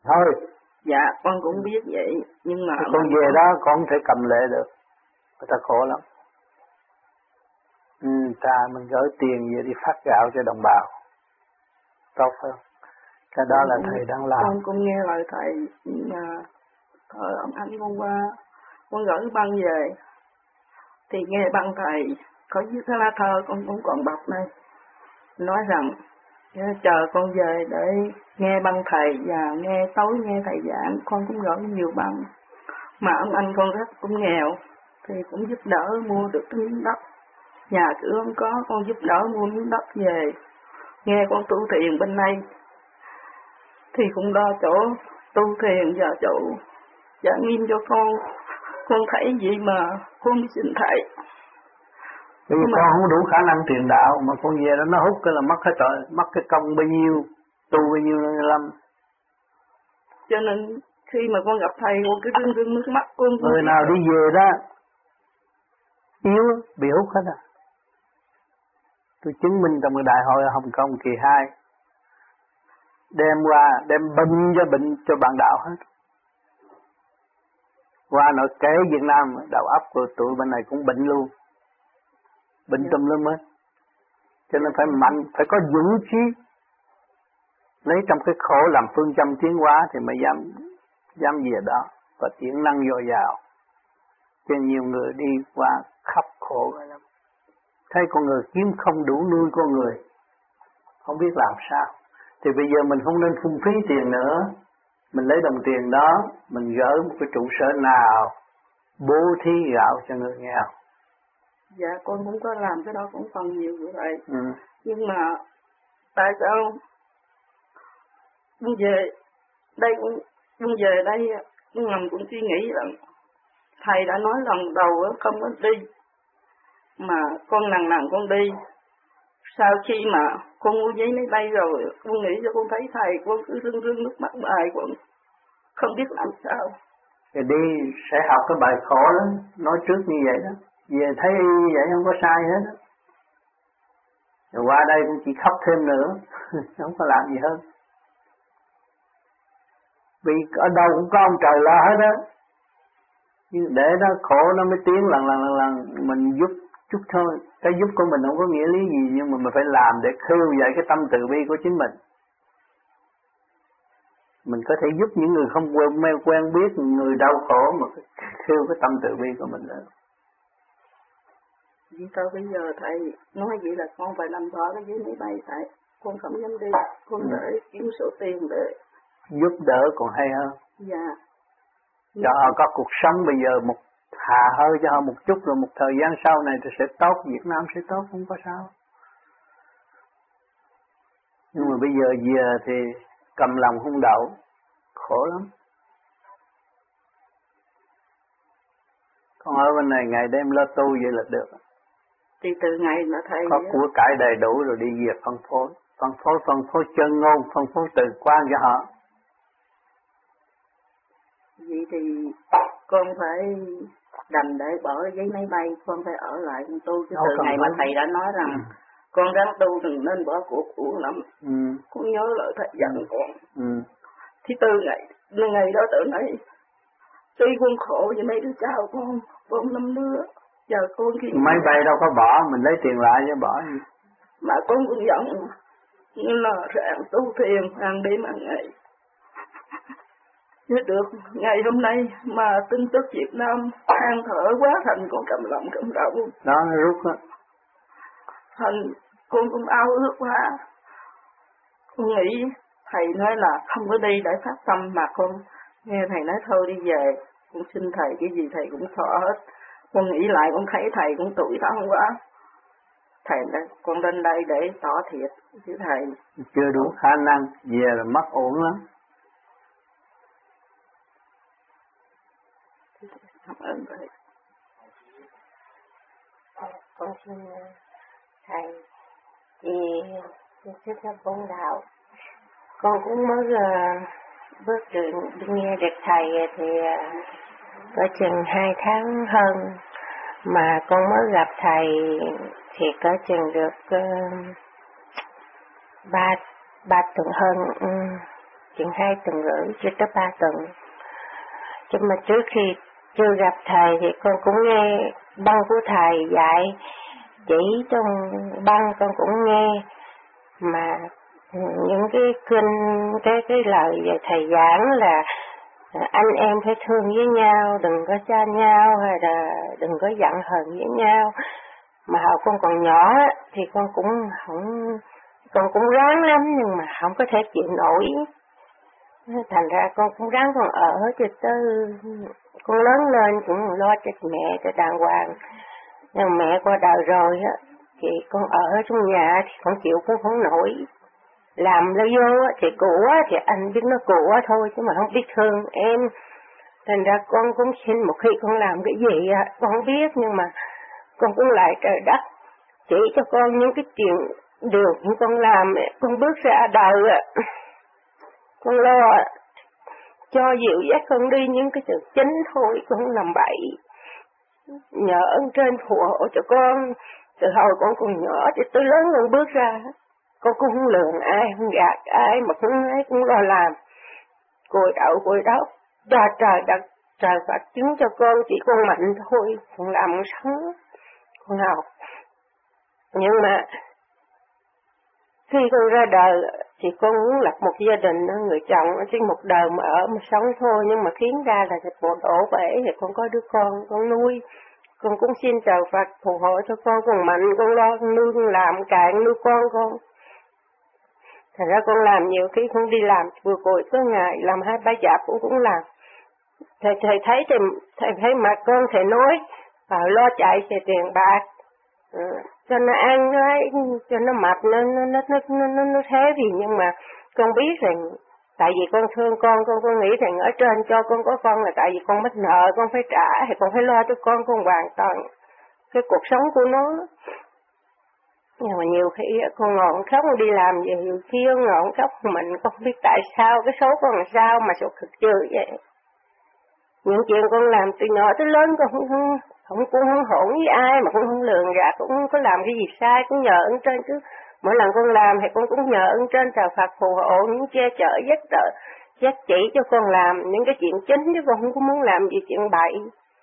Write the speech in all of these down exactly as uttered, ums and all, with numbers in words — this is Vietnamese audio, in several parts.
Thôi. Dạ con cũng biết vậy, nhưng mà con về đó con không thể cầm lệ được, người ta khổ lắm. Ừ, ta mình gửi tiền về đi phát gạo cho đồng bào, tốt hơn. Cái đó là thầy đang làm. Con cũng nghe lời thầy, nhưng mà thời ông anh con qua, con gửi băng về, thì nghe băng thầy có viết cái lá thơ con cũng còn đọc này, nói rằng chờ con về để nghe băng thầy và nghe tối nghe thầy giảng. Con cũng gửi nhiều băng, mà ông anh con rất cũng nghèo thì cũng giúp đỡ mua được cái miếng đất, nhà cửa không có, con giúp đỡ mua miếng đất về nghe con tu thiền bên đây, thì cũng lo chỗ tu thiền và chỗ giảng nghiêm cho con. Con thấy gì mà con đi xin thầy. Bởi vì mà con không đủ khả năng truyền đạo, mà con về đó nó hút cái là mất hết rồi, mất cái công bao nhiêu, tu bao nhiêu năm. Cho nên khi mà con gặp thầy, con cứ rưng rưng nước mắt con. Người nào đi về đó yếu bị hút hết à. Tôi chứng minh trong cái đại hội ở Hồng Kông kỳ hai, đem qua đem bệnh cho bệnh cho bạn đạo hết. Qua nội kế Việt Nam, đầu óc của tụi bên này cũng bệnh luôn, bệnh tùm lum hết. Cho nên phải mạnh, phải có dũng khí, lấy trong cái khổ làm phương châm tiến hóa thì mới dám dám về đó và tiến năng dồi dào. Cho nhiều người đi qua khắp khổ rồi lắm. Thấy con người kiếm không đủ nuôi con người, không biết làm sao. Thì bây giờ mình không nên phung phí tiền nữa. Mình lấy đồng tiền đó, mình gửi một cái trụ sở nào bố thí gạo cho người nghèo. Dạ con cũng có làm cái đó cũng phần nhiều như vậy. Ừ. Nhưng mà tại sao con về đây, con, con về đây con ngầm cũng suy nghĩ rằng thầy đã nói lần đầu không có đi, mà con nằng nằng con đi. Sau khi mà con mua giấy máy bay rồi, con nghĩ cho con thấy thầy, con cứ rưng rưng nước mắt bài, con không biết làm sao. Thì đi sẽ học cái bài khổ đó, nói trước như vậy đó. Về thấy như vậy không có sai hết đó. Rồi qua đây cũng chỉ khóc thêm nữa, không có làm gì hơn. Vì ở đâu cũng có ông trời lo hết đó. Nhưng để nó khổ nó mới tiến lần lần lần lần, mình giúp chút thôi. Cái giúp của mình không có nghĩa lý gì, nhưng mà mình phải làm để khơi dậy cái tâm từ bi của chính mình. Mình có thể giúp những người không quen, quen biết, người đau khổ mà khơi cái tâm từ bi của mình nữa. Vì sao bây giờ thầy nói vậy là con phải làm rõ cái giấy máy bay, tại con không dám đi, con ừ. để kiếm số tiền để giúp đỡ còn hay hơn. Dạ. Cho họ có cuộc sống bây giờ một hà hơi cho họ một chút, rồi một thời gian sau này thì sẽ tốt, Việt Nam sẽ tốt, không có sao. Nhưng mà bây giờ về thì cầm lòng không đậu, khổ lắm. Con ở bên này ngày đêm lo tu vậy là được. Thì từ ngày mà thầy có của cải đầy đủ rồi đi về phân phối, phân phối phân phối chân ngôn, phân phối từ quan cho họ. Vậy thì con phải đành để bỏ giấy máy bay, con phải ở lại con tu, chứ từ ngày mà thầy đã nói rằng ừ. con ráng tu đừng nên bỏ của của lắm. Ừ. Con nhớ lời thầy dặn ừ. con. Ừ. Thì từ ngày ngày đó tới nay, tuy con khổ với mấy đứa cháu con, con năm đứa, giờ con khi máy bay đâu có bỏ, mình lấy tiền lại chứ bỏ gì. Mà con cũng giận, nhưng là rạng tu thiền hàng đêm hàng ngày. Chứ được ngày hôm nay mà tin tức Việt Nam than thở quá thành con cầm lòng cầm đầu. Đó nó rút á. Thành con cũng ao ước quá. Con nghĩ thầy nói là không có đi để phát tâm, mà con nghe thầy nói thôi đi về. Con xin thầy cái gì thầy cũng thọ hết. Con nghĩ lại con thấy thầy cũng tuổi thân quá. Thầy đã, con lên đây để tỏ thiệt với thầy. Chưa đủ khả năng, về là mất ổn lắm. Cảm ơn thầy. Con xin thầy thì trước là con đạo, con cũng mới uh, bước được đi nghe được thầy thì uh, có chừng hai tháng hơn, mà con mới gặp thầy thì có chừng được uh, ba ba tuần hơn. Um, chừng hai tuần rưỡi chưa tới ba tuần. Nhưng mà trước khi chưa gặp thầy thì con cũng nghe băng của thầy dạy, chỉ trong băng con cũng nghe, mà những cái kinh, cái cái lời về thầy giảng là anh em phải thương với nhau, đừng có xa nhau, hay là đừng có giận hờn với nhau. Mà hồi con còn nhỏ thì con cũng không, con cũng ráng lắm nhưng mà không có thể chịu nổi. Thành ra con cũng ráng con ở cho tới con lớn lên cũng lo cho mẹ cho đàng hoàng. Nhưng mẹ qua đời rồi á thì con ở trong nhà thì con chịu cũng không nổi. Làm lấy vô thì của thì anh biết nó của thôi chứ mà không biết thương em. Thành ra con cũng xin một khi con làm cái gì con không biết, nhưng mà con cũng lại trời đất chỉ cho con những cái chuyện đường con làm, con bước ra đời con lo cho dịu dắt con đi những cái sự chính thôi, con không làm bậy. Nhờ ơn trên phù hộ cho con từ hồi con còn nhỏ cho tới lớn con bước ra, con cũng không lường ai, không gạt ai, mà cũng ai cũng lo làm, cùi đậu cùi đốc cho trời đất trời Phật chứng cho con, chỉ con mạnh thôi, con làm con sống, con học. Nhưng mà khi con ra đời thì con muốn lập một gia đình, người chồng chỉ một đời mà ở mà sống thôi, nhưng mà khiến ra là một đổ bể thì con có đứa con, con nuôi. Con cũng xin trời Phật phù hộ cho con, con mạnh, con lo, con nuôi, con làm cạn nuôi con con. Thành ra con làm nhiều khi con đi làm vừa cùi có ngày, làm hai ba dạp cũng cũng làm. Thầy, thầy thấy thì thầy thấy mặt con thầy nói, à, lo chạy về tiền bạc, à, cho nó ăn, nó ấy, cho nó mập, nó, nó, nó, nó, nó, nó thế gì, nhưng mà con biết rằng, tại vì con thương con, con con nghĩ rằng ở trên cho con có con là tại vì con mắc nợ, con phải trả, thì con phải lo cho con, con hoàn toàn cái cuộc sống của nó. Nhưng mà nhiều khi con ngồi khóc, con đi làm về, nhiều khi con ngồi khóc mình, con không biết tại sao, cái số con là sao mà số cực trừ vậy. Những chuyện con làm từ nhỏ tới lớn con không, không, không, cũng không hỗn với ai, mà cũng không lường gạt, cũng không có làm cái gì sai, cũng nhờ ơn trên chứ. Mỗi lần con làm thì con cũng nhờ ơn trên trời Phật phù hộ, những che chở, dắt đỡ, dắt chỉ cho con làm những cái chuyện chính, chứ con không có muốn làm gì chuyện bậy.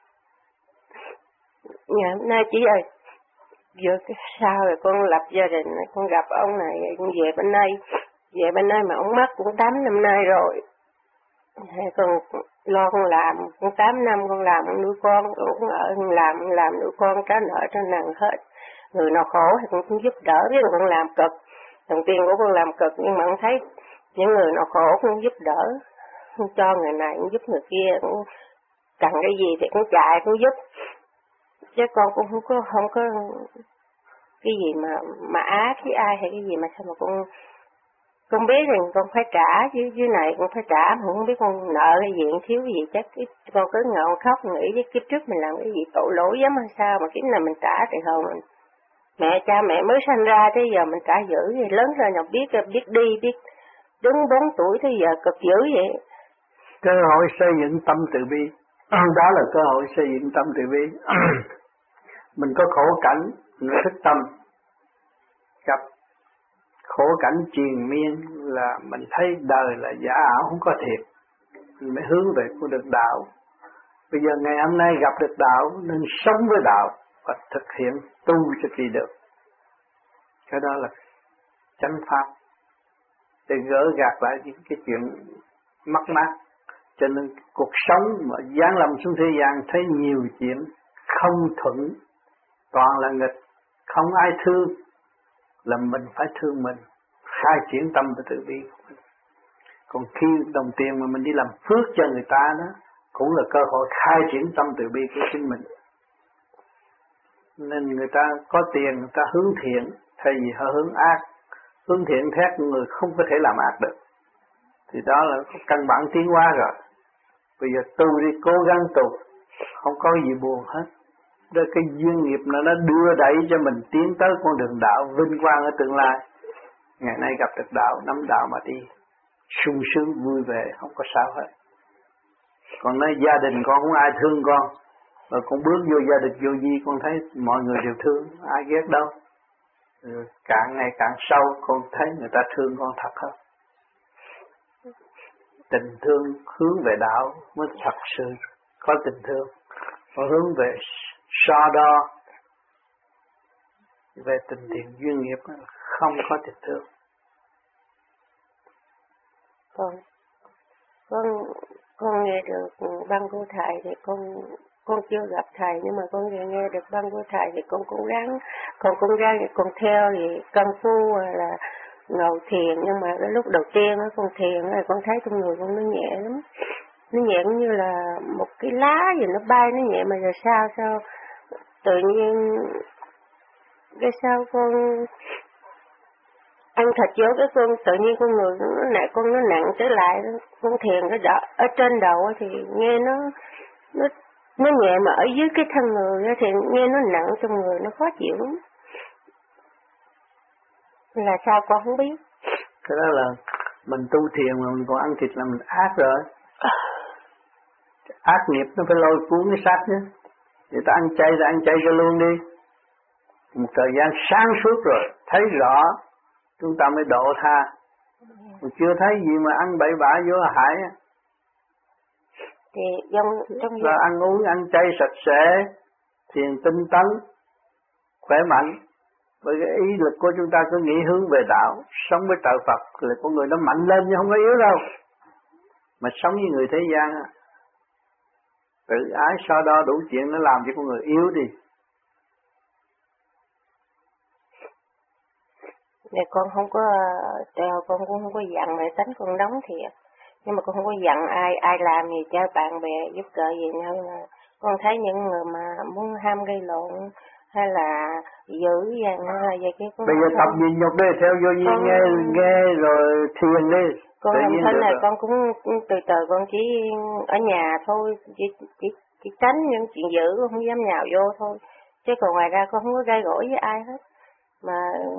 Ngày hôm nay chị ơi, vừa cái sau rồi con lập gia đình, con gặp ông này, con về bên đây, về bên đây mà ông mất cũng tám năm nay rồi. Con lo con làm, con tám năm con làm, con nuôi con, con cũng ở, con làm, con làm nuôi con, trả nợ cho nặng hết. Người nào khổ thì con cũng giúp đỡ, biết con làm cực, đồng tiền của con làm cực, nhưng mà con thấy những người nào khổ con giúp đỡ, con cho người này, con giúp người kia, cũng cần cái gì thì con chạy, con giúp. Chứ con cũng không có, không có cái gì mà mà ác với ai hay cái gì mà sao mà con con biết rằng con phải trả, dưới dưới này con phải trả, mà không biết con nợ cái gì, thiếu cái gì, chắc con cứ ngồi khóc nghĩ với kiếp trước mình làm cái gì tội lỗi lắm hay sao mà kiếp này mình trả thì hồi mình mẹ cha mẹ mới sanh ra tới giờ mình trả dữ vậy, lớn rồi nào biết biết đi biết đứng bốn tuổi tới giờ cực dữ vậy. Cơ hội xây dựng tâm từ bi, đó là cơ hội xây dựng tâm từ bi. Mình có khổ cảnh, mình thức tâm, gặp khổ cảnh triền miên là mình thấy đời là giả ảo, không có thiệt, mình mới hướng về con đường đạo. Bây giờ ngày hôm nay gặp được đạo nên sống với đạo và thực hiện tu cho kỳ được. Cái đó là chánh pháp để gỡ gạt lại những cái chuyện mắc mát. Cho nên cuộc sống mà giáng lâm xuống thế gian thấy nhiều chuyện không thuận, toàn là nghịch, không ai thương, là mình phải thương mình, khai triển tâm và từ bi. Còn khi đồng tiền mà mình đi làm phước cho người ta đó, cũng là cơ hội khai triển tâm từ bi của chính mình. Nên người ta có tiền, người ta hướng thiện, thay vì họ hướng ác. Hướng thiện thét người không có thể làm ác được. Thì đó là căn bản tiến hóa rồi. Bây giờ tu đi, cố gắng tu, không có gì buồn hết. Đó cái duyên nghiệp nó nó đưa đẩy cho mình tiến tới con đường đạo vinh quang ở tương lai. Ngày nay gặp được đạo, nắm đạo mà đi, sung sướng vui vẻ, không có sao hết. Còn nói gia đình con không ai thương con, rồi con bước vô gia đình vô vi, con thấy mọi người đều thương, ai ghét đâu. Rồi càng ngày càng sâu, con thấy người ta thương con thật hơn. tình thương hướng về đạo mới thật sự có tình thương. Còn hướng về so đo về tình thiện duyên nghiệp không có tình thương. Con con con nghe được băng của thầy thì con con chưa gặp thầy, nhưng mà con nghe nghe được băng của thầy thì con cũng ráng con cũng ráng con theo thì công phu là ngồi thiền. Nhưng mà cái lúc đầu tiên á con thiền rồi con thấy trong người con nó nhẹ lắm, nó nhẹ cũng như là một cái lá gì nó bay nó nhẹ, mà giờ sao sao tự nhiên cái sao con ăn thịt vô cái con tự nhiên con người nó nặng, con nó nặng trở lại. Con thiền cái đỏ ở trên đầu thì nghe nó nó nó nhẹ, mà ở dưới cái thân người thì nghe nó nặng trong người, nó khó chịu lắm. Là sao con không biết. Cái đó là mình tu thiền mà mình còn ăn thịt là mình ác rồi. Ác nghiệp nó phải lôi cuốn cái xác chứ. Người ta ăn chay thì ăn chay cho luôn đi. Một thời gian sáng suốt rồi, thấy rõ, chúng ta mới độ tha. Mình chưa thấy gì mà ăn bậy bạ vô hại. Thì trong trong là ăn uống ăn chay sạch sẽ, thiền tinh tấn, khỏe mạnh. Bởi cái ý lực của chúng ta cứ nghĩ hướng về đạo, sống với trời Phật là con người nó mạnh lên nhưng không có yếu đâu. Mà sống với người thế gian, tự ái so đo đủ chuyện nó làm cho con người yếu đi. Để con không có, con cũng không có giận mẹ tính con đóng thiệt. Nhưng mà con không có giận ai, ai làm gì cho bạn bè giúp đỡ gì nhau. Nhưng mà con thấy những người mà muốn ham gây lộn hay là giữ vàng hay là vậy kia. Bây giờ tập nhìn nhục đi, theo vô nhiên con... nghe nghe rồi thiền đi. Con làm thế này con cũng từ từ con chỉ ở nhà thôi, chỉ, chỉ, chỉ tránh những chuyện dữ, không dám nhào vô thôi. Chứ còn ngoài ra con không có gây gỗ với ai hết. Mà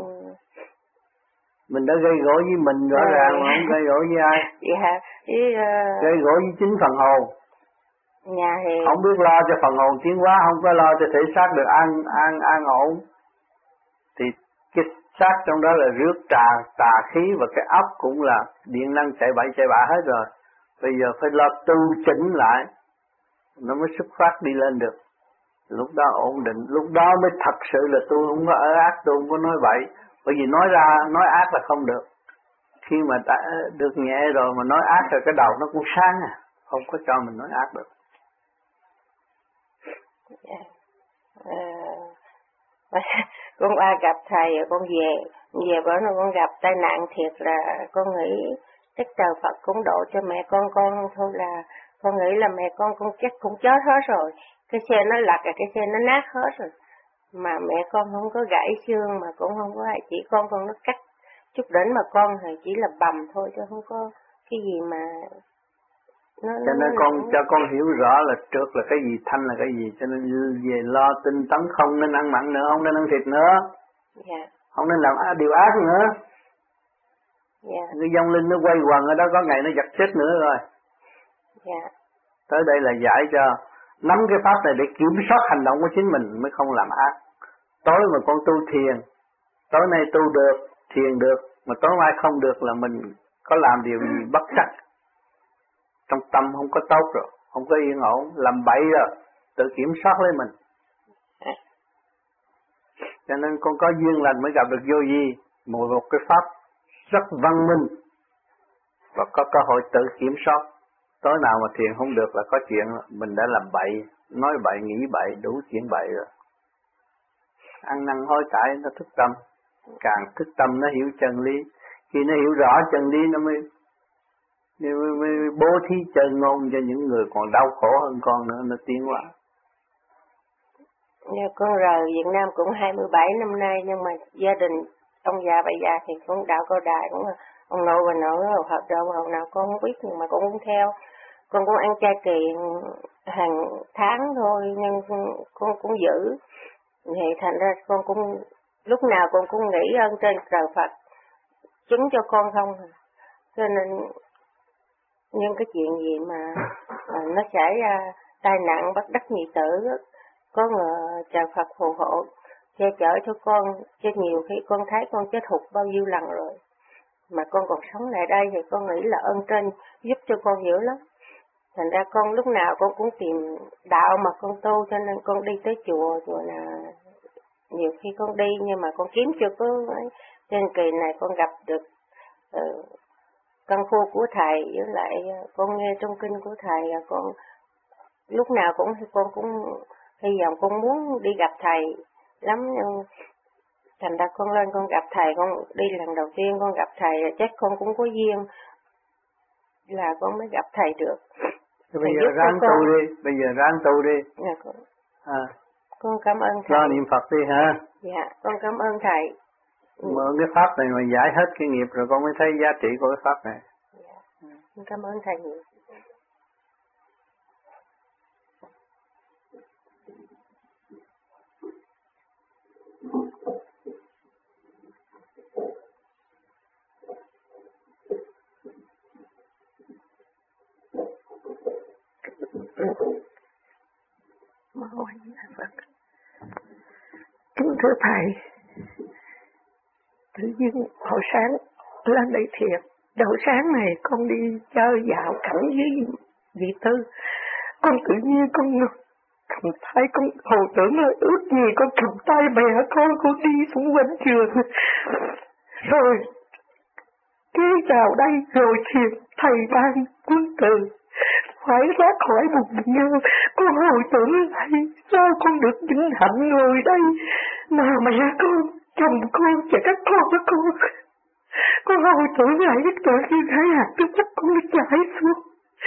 mình đã gây gỗ với mình rõ à, ràng mà không gây gỗ với ai. Dạ, với, uh... gây gỗ với chính phần hồn. Nhà thì không biết lo cho phần hồn tiến hóa, không có lo cho thể xác được an an an ổn, thì cái xác trong đó là rước trà tà khí, và cái óc cũng là điện năng chạy bậy chạy bạ hết rồi. Bây giờ phải lo tu chỉnh lại, nó mới xuất phát đi lên được. Lúc đó ổn định, lúc đó mới thật sự là tôi không có ở ác, tôi không có nói bậy. Bởi vì nói ra, nói ác là không được. Khi mà đã được nhẹ rồi mà nói ác rồi cái đầu nó cũng sáng à, không có cho mình nói ác được. Yeah. À, con qua gặp thầy con về, về bữa nào con gặp tai nạn thiệt là con nghĩ chắc trời Phật cũng độ cho mẹ con con thôi, là con nghĩ là mẹ con con chắc cũng chết hết rồi. Cái xe nó lật, cái xe nó nát hết rồi. Mà mẹ con không có gãy xương, mà cũng không có, chỉ con con nó cắt chút đỉnh, mà con thì chỉ là bầm thôi chứ không có cái gì mà nó, cho nên con nặng. Cho con hiểu rõ là trượt là cái gì, thanh là cái gì, cho nên về lo tinh tấn, không nên ăn mặn nữa, không nên ăn thịt nữa, yeah. Không nên làm điều ác nữa, yeah. Cái vong linh nó quay quần ở đó, có ngày nó giật chết nữa rồi, yeah. Tới đây là giải cho nắm cái pháp này để kiểm soát hành động của chính mình mới không làm ác. Tối mà con tu thiền, tối nay tu được, thiền được, mà tối mai không được là mình có làm điều gì bất trắc. Trong tâm không có tốt rồi, không có yên ổn, làm bậy rồi, tự kiểm soát lấy mình. Cho nên con có duyên lành mới gặp được vô vi, một, một cái pháp rất văn minh và có cơ hội tự kiểm soát. Tối nào mà thiền không được là có chuyện mình đã làm bậy, nói bậy, nghĩ bậy, đủ chuyện bậy rồi. Ăn năn hối cải nó thức tâm, càng thức tâm nó hiểu chân lý. Khi nó hiểu rõ chân lý nó mới Mới, mới bố thí chân ngôn cho những người còn đau khổ hơn con nữa, nó tiến hóa. Như con rời Việt Nam cũng hai mươi bảy năm nay, nhưng mà gia đình ông già bà già thì con đạo Cao Đài cũng là ông nội bà nội hợp đạo hồi nào con không biết, nhưng mà con cũng theo. Con cũng ăn chay kỳ hàng tháng thôi, nhưng con cũng giữ. Thì thành ra con cũng lúc nào con cũng nghĩ ơn trên trời Phật chứng cho con không. Cho nên nhưng cái chuyện gì mà à, nó xảy ra tai nạn bất đắc nhị tử, có ngờ trời Phật phù hộ che chở cho con, chứ nhiều khi con thấy con chết hụt bao nhiêu lần rồi, mà con còn sống lại đây thì con nghĩ là ơn trên giúp cho con dữ lắm. Thành ra con lúc nào con cũng tìm đạo mà con tu, cho nên con đi tới chùa, chùa là nhiều khi con đi nhưng mà con kiếm chưa có ấy. Trên kỳ này con gặp được uh, căn khu của thầy, với lại con nghe trong kinh của thầy, con lúc nào cũng con cũng hy vọng con muốn đi gặp thầy lắm, nhưng thành ra con lên con gặp thầy, con đi lần đầu tiên con gặp thầy chắc con cũng có duyên là con mới gặp thầy được. Bây giờ ráng tu đi, bây giờ ráng tu đi. Dạ, con, à. con cảm ơn thầy. Lo niệm Phật đi hả? Dạ, con cảm ơn thầy. Mượn cái pháp này mà giải hết cái nghiệp rồi con mới thấy giá trị của cái pháp này. Dạ, con cảm ơn thầy nhiều. Kính thưa thầy, tự nhiên hồi sáng lên đây thiệt, đầu sáng này con đi chơi dạo cảnh với dì Tư, con tự nhiên con cầm tay, con hồi tưởng là ước gì con cầm tay mẹ con, con đi xuống quanh trường, rồi kế vào đây rồi thiệt thầy ban quân từ phải thoát khỏi một bệnh nhân. Con hồi tưởng lại sao con được vinh hạnh ngồi đây nào mẹ con, chồng con và các con của con. Con hồi tưởng lại tất cả khi hai hạt nước mắt con được chảy xuống.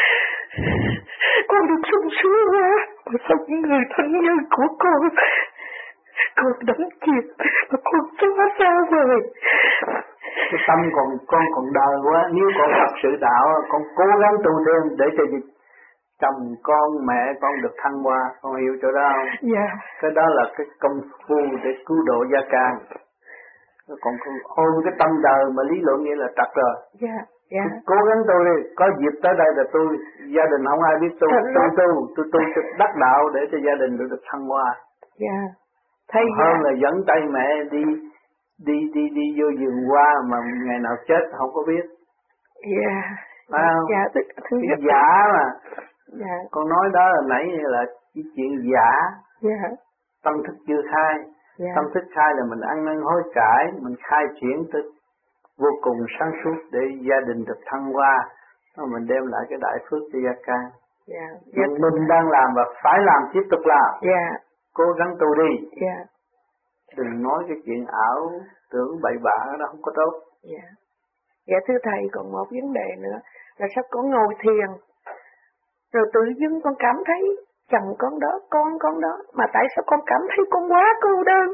Con được sung sướng quá, mà sao những người thân nhân của con con đắm chìm mà con xóa xa rồi. Cái tâm còn con còn đời quá, nếu con thật sự đạo con cố gắng tu thêm để cho chồng con mẹ con được thăng hoa, con hiểu chỗ đó không? Dạ. Cái đó là cái công phu để cứu độ gia can. Còn con ôm cái tâm đời mà lý luận nghĩa là trật rồi. Dạ. Dạ. Cố gắng tu đi, có dịp tới đây là tôi gia đình không ai biết tu, tôi tu, tôi tu cho đắc đạo để cho gia đình được thăng hoa. Dạ. Thầy hơn dạ. là dẫn tay mẹ đi đi đi đi vô vườn hoa mà ngày nào chết không có biết. Dạ. Phải không? Dạ, thứ, thứ cái giả mà. Dạ. Con nói đó là nãy là cái chuyện giả. Dạ. Tâm thức chưa khai. Dạ. Tâm thức khai là mình ăn năn hối cải, mình khai triển tới vô cùng sáng suốt để gia đình được thăng hoa, và mình đem lại cái đại phước cho gia can. Dạ. Dạ. Mình đang làm và phải làm, tiếp tục làm. Dạ. Cố gắng tu đi. Dạ. Đừng nói cái chuyện ảo tưởng bậy bạ đó không có tốt. Dạ. Dạ thưa thầy, còn một vấn đề nữa là sắp con ngồi thiền rồi tự dưng con cảm thấy chồng con đó, con con đó, mà tại sao con cảm thấy con quá cô đơn?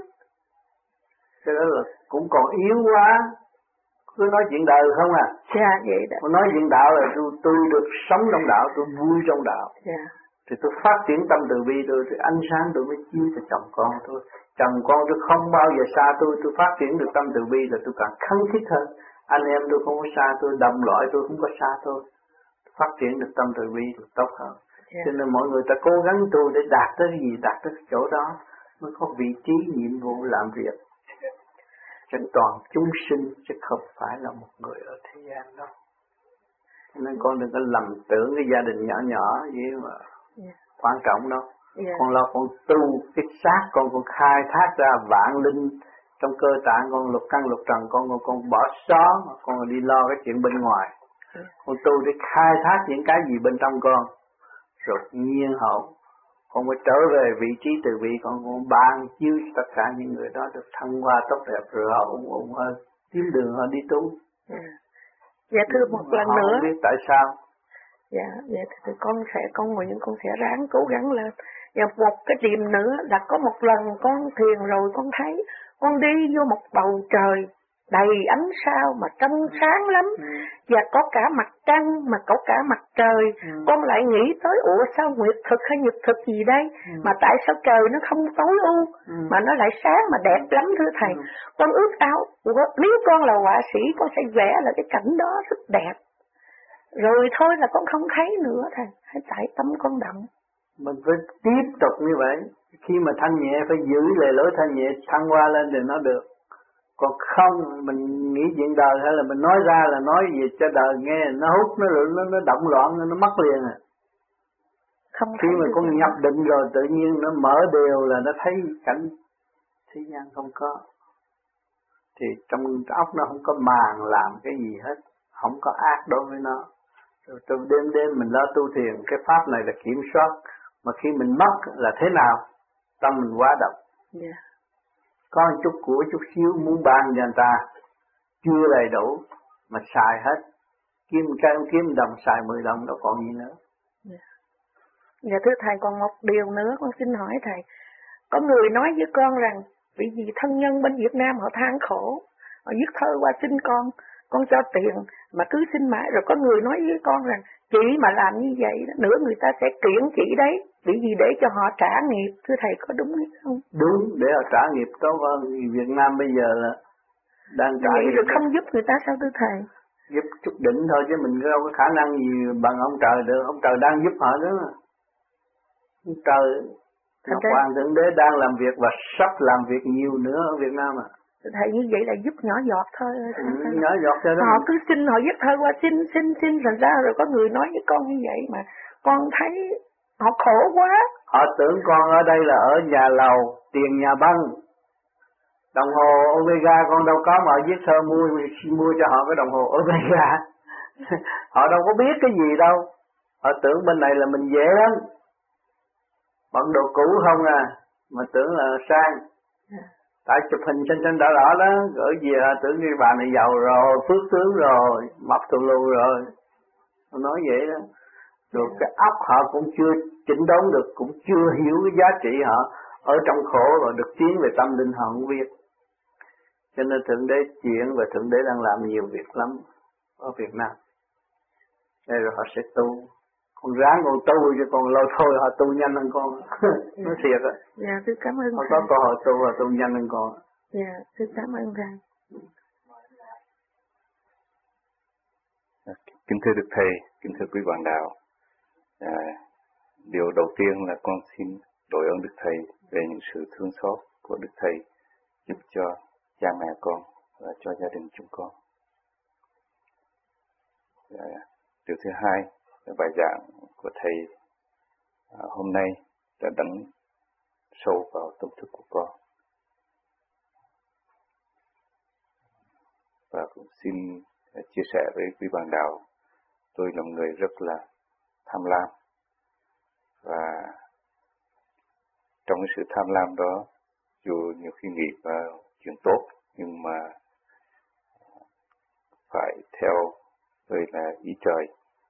Cái đó là cũng còn yếu quá. Cứ nói chuyện đời không à. Dạ vậy đó. Nói chuyện đạo là tôi, tôi được sống trong đạo, tôi vui trong đạo. Dạ. Thì tôi phát triển tâm từ bi tôi, thì ánh sáng tôi mới chiếu cho chồng con tôi. Chồng con tôi không bao giờ xa tôi, tôi phát triển được tâm từ bi là tôi càng khấn thiết hơn. Anh em tôi không có xa tôi, đồng loại tôi không có xa tôi. Phát triển được tâm từ bi được tốt hơn. Yeah. Cho nên mọi người ta cố gắng tu để đạt tới cái gì, đạt tới cái chỗ đó mới có vị trí nhiệm vụ làm việc cho toàn chúng sinh, chứ không phải là một người ở thế gian đâu. Cho nên con đừng có lầm tưởng cái gia đình nhỏ nhỏ vậy mà yeah. quan trọng đâu. Yeah. Con lo con tu cái xác con, con khai thác ra vạn linh trong cơ tạng con, lục căn lục trần con, con, con bỏ xó, con đi lo cái chuyện bên ngoài. Yeah. Con tu để khai thác những cái gì bên trong con, rồi nhiên hậu con mới trở về vị trí từ vị con, con ban chiếu tất cả những người đó được thăng hoa tốt đẹp, rồi họ ủng ủng hơn, kiếm đường họ đi tu. Yeah. Dạ thưa một lần họ nữa. Không biết tại sao. Dạ, dạ thì con sẽ con nguyện con sẽ ráng cố gắng lên. Và một cái điểm nữa là có một lần con thiền rồi con thấy con đi vô một bầu trời đầy ánh sao mà trong sáng lắm, ừ. và có cả mặt trăng mà có cả mặt trời. Ừ. Con lại nghĩ tới ủa sao nguyệt thực hay nhật thực gì đây, ừ. mà tại sao trời nó không tối u, ừ. mà nó lại sáng mà đẹp lắm thưa thầy. Ừ. Con ước ao nếu con là họa sĩ con sẽ vẽ là cái cảnh đó rất đẹp. Rồi thôi là con không thấy nữa thầy, hãy tại tâm con động. Mình phải tiếp tục như vậy. Khi mà thanh nhẹ phải giữ lời lối thanh nhẹ, thăng hoa lên thì nó được. Còn không mình nghĩ chuyện đời hay là mình nói ra là nói về cho đời nghe, nó hút nó nó nó động loạn nó mất liền à. Không khi mà con nhập định rồi tự nhiên nó mở đều là nó thấy cảnh thế gian không có, thì trong óc nó không có màng làm cái gì hết, không có ác đối với nó. Rồi trong đêm đêm mình lo tu thiền, cái pháp này là kiểm soát, mà khi mình mất là thế nào? Tâm mình quá độc. Yeah. Có một chút của chút xíu muốn ban cho người ta chưa đầy đủ mà xài hết, kiếm cái kiếm đồng xài mười đồng đâu còn gì nữa. Yeah. Dạ thưa thầy, còn một điều nữa con xin hỏi thầy. Có người nói với con rằng vì gì thân nhân bên Việt Nam họ than khổ, họ viết thơ qua xin con, con cho tiền mà cứ xin mãi. Rồi có người nói với con rằng chị mà làm như vậy nữa người ta sẽ kiện chị đấy, vì gì để cho họ trả nghiệp. Thưa thầy có đúng hay không? Đúng, để họ trả nghiệp tốt hơn. Việt Nam bây giờ là đang trả vậy nghiệp. Rồi không giúp người ta sao thưa thầy? Giúp chút đỉnh thôi chứ mình đâu có khả năng gì bằng ông trời được. Ông trời đang giúp họ đó. Ông trời Ngọc Hoàng Thượng Đế đang làm việc và sắp làm việc nhiều nữa ở Việt Nam à. Thầy như vậy là giúp nhỏ giọt thôi. Ừ, nhỏ giọt thôi đó. Họ cứ xin, họ viết thơ qua xin xin xin thành ra rồi có người nói với con như vậy mà con thấy họ khổ quá. Họ tưởng con ở đây là ở nhà lầu, tiền nhà băng. Đồng hồ Omega con đâu có mà viết thơ mua mua cho họ cái đồng hồ Omega. Họ đâu có biết cái gì đâu. Họ tưởng bên này là mình dễ lắm. Bận đồ cũ không à, mà tưởng là sang. Tại chụp hình xanh xanh đỏ đỏ đó, gửi về tưởng như bà này giàu rồi, phước tướng rồi, mập thù lù rồi. Nó nói vậy đó. Rồi cái óc họ cũng chưa chỉnh đốn được, cũng chưa hiểu cái giá trị họ ở trong khổ rồi được tiến về tâm linh họ không biết. Cho nên Thượng Đế chuyển và Thượng Đế đang làm nhiều việc lắm ở Việt Nam. Đây rồi họ sẽ tu. Con ráng con tu cho con lâu thôi họ tu nhanh hơn con. Nói thiệt á. Dạ, tôi cảm ơn họ thầy. có cơ hội tu họ tu nhanh hơn con. Dạ, tôi cảm ơn thầy. Kính thưa Đức Thầy, kính thưa quý bạn đạo. À, điều đầu tiên là con xin đội ơn Đức Thầy về những sự thương xót của Đức Thầy giúp cho cha mẹ con và cho gia đình chúng con. À, điều thứ hai là bài giảng của Thầy à, hôm nay đã đánh sâu vào tâm thức của con. Và cũng xin chia sẻ với quý bạn đạo, tôi là một người rất là tham lam, và trong cái sự tham lam đó, dù nhiều khi nghĩ vào chuyện tốt, nhưng mà phải theo tôi là ý trời.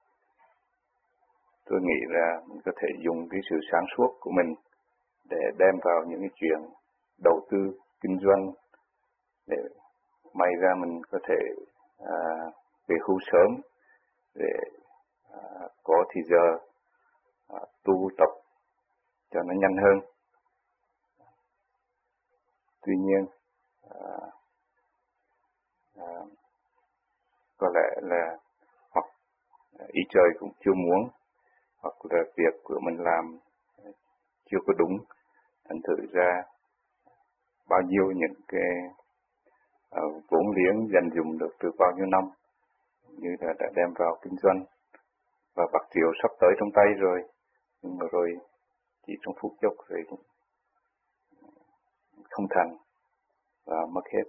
Tôi nghĩ là mình có thể dùng cái sự sáng suốt của mình để đem vào những cái chuyện đầu tư, kinh doanh, để may ra mình có thể à, về hưu sớm, để à, có thì giờ à, tu tập cho nó nhanh hơn. Tuy nhiên, à, à, có lẽ là hoặc ý trời cũng chưa muốn, hoặc là việc của mình làm chưa có đúng, thành thử ra bao nhiêu những cái uh, vốn liếng dành dụm được từ bao nhiêu năm như là đã đem vào kinh doanh, và bạc triệu sắp tới trong tay rồi, nhưng mà rồi chỉ trong phút chốc rồi không thành và mất hết.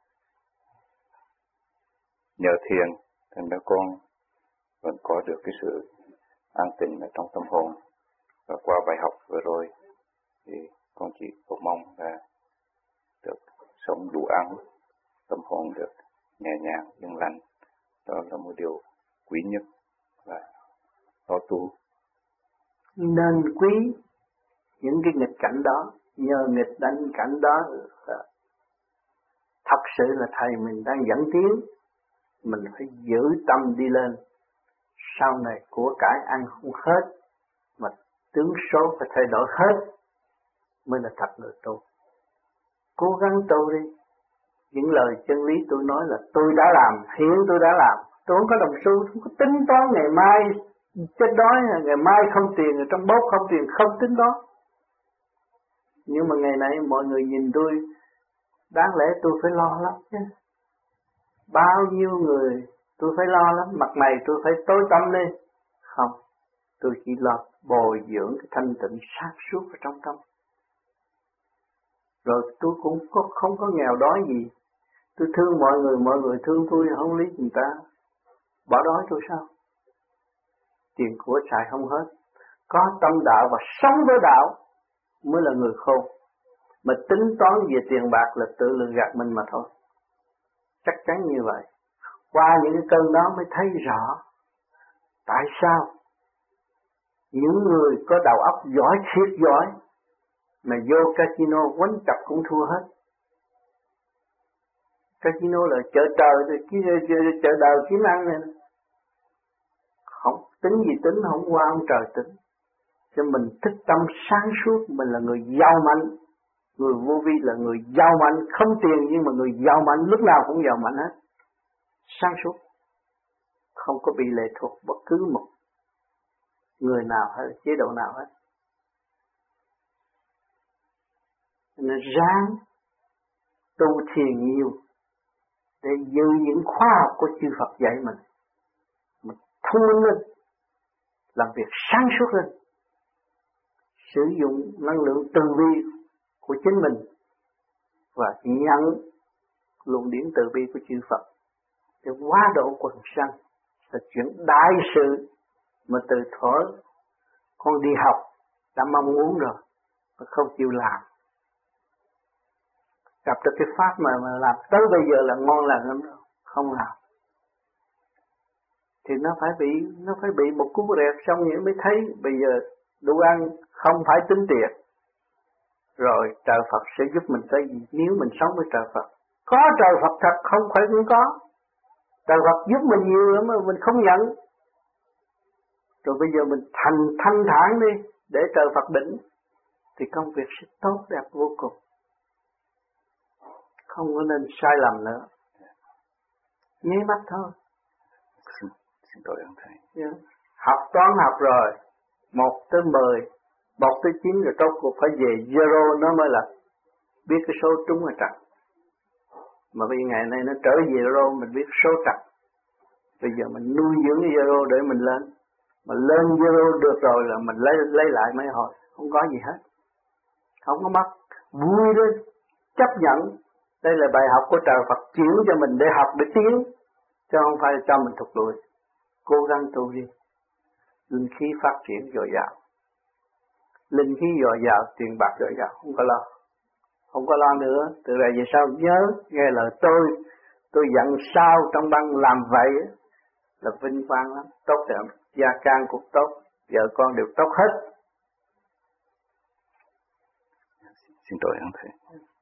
Nhờ thiền, thành ra con vẫn có được cái sự an tịnh ở trong tâm hồn, và qua bài học vừa rồi thì con chỉ cầu mong là được sống đủ ăn, tâm hồn được nhẹ nhàng, yên lành. Đó là một điều quý nhất và lo tu. Nên quý những cái nghịch cảnh đó, nhờ nghịch đánh cảnh đó là thật sự là thầy mình đang dẫn tiến, mình phải giữ tâm đi lên. Sau này của cải ăn không hết, mà tướng số phải thay đổi hết mới là thật người tu. Cố gắng tu đi. Những lời chân lý tôi nói là tôi đã làm, hiện tôi đã làm. Tôi không có đồng xu, không có tính toán ngày mai chết đói, ngày mai không tiền, ở trong bóp không tiền, không tính toán. Nhưng mà ngày nay mọi người nhìn tôi Đáng lẽ tôi phải lo lắm chứ. Bao nhiêu người tôi phải lo lắm, mặt mày tôi phải tối tăm lên. Không, tôi chỉ lo bồi dưỡng cái thanh tịnh sáng suốt ở trong tâm. Rồi tôi cũng có, không có nghèo đói gì. Tôi thương mọi người, mọi người thương tôi, không lý người ta bỏ đói tôi sao? Tiền của xài không hết. Có tâm đạo và sống với đạo mới là người khôn. Mà tính toán về tiền bạc là tự lừa gạt mình mà thôi. Chắc chắn như vậy. Qua những cái cơn đó mới thấy rõ tại sao những người có đầu óc giỏi thiệt giỏi mà vô casino quánh chặt cũng thua hết. Casino là chợ trời, chợ đời kiếm ăn này. Không tính gì tính, không qua ông trời tính. Cho mình thích tâm sáng suốt, mình là người giàu mạnh. Người vô vi là người giàu mạnh, không tiền nhưng mà người giàu mạnh, lúc nào cũng giàu mạnh hết. Sáng suốt, không có bị lệ thuộc bất cứ một người nào hay chế độ nào hết. Nên ráng tu thiền nhiều để giữ những khóa học của chư Phật dạy mình. Mình thông minh lên, làm việc sáng suốt lên, sử dụng năng lượng từ bi của chính mình và nhận luồng điển từ bi của chư Phật để hóa độ quần sanh là chuyện đại sự mà từ thuở con đi học đã mong muốn rồi mà không chịu làm. Gặp được cái pháp mà, mà làm tới bây giờ là ngon lành lắm rồi, không làm thì nó phải bị nó phải bị một cú rẹp xong rồi mới thấy bây giờ đủ ăn không phải tính tiền. Rồi trời Phật sẽ giúp mình cái gì nếu mình sống với trời Phật. Có trời Phật thật, không phải không có. Trời Phật giúp mình nhiều lắm mà mình không nhận. Rồi bây giờ mình thành thanh thản đi để trời Phật định thì công việc sẽ tốt đẹp vô cùng. Không có nên sai lầm nữa. Nháy mắt thôi. Xin, xin tội ông thầy. Yeah. Học toán học rồi, một tới mười, một tới chín rồi tốt cuộc phải về zero nó mới là biết cái số trúng là trật. Mà bây ngày nay nó trở về zero mình biết số trật. Bây giờ mình nuôi dưỡng cái zero để mình lên. Mà lên zero được rồi là mình lấy lấy lại mấy hồi, không có gì hết. Không có mất, vui lên, chấp nhận. Đây là bài học của trời Phật chuyển cho mình để học để tiến, chứ không phải cho mình thụt lùi. Cố gắng tu đi, linh khí phát triển dồi dào, linh khí dồi dào, tiền bạc dồi dào, không có lo, không có lo nữa. Từ đây về sau nhớ nghe lời tôi, tôi dặn sao trong băng làm vậy là vinh quang lắm, tốt đẹp, gia can cũng tốt, vợ con đều tốt hết. Xin tội ông thầy.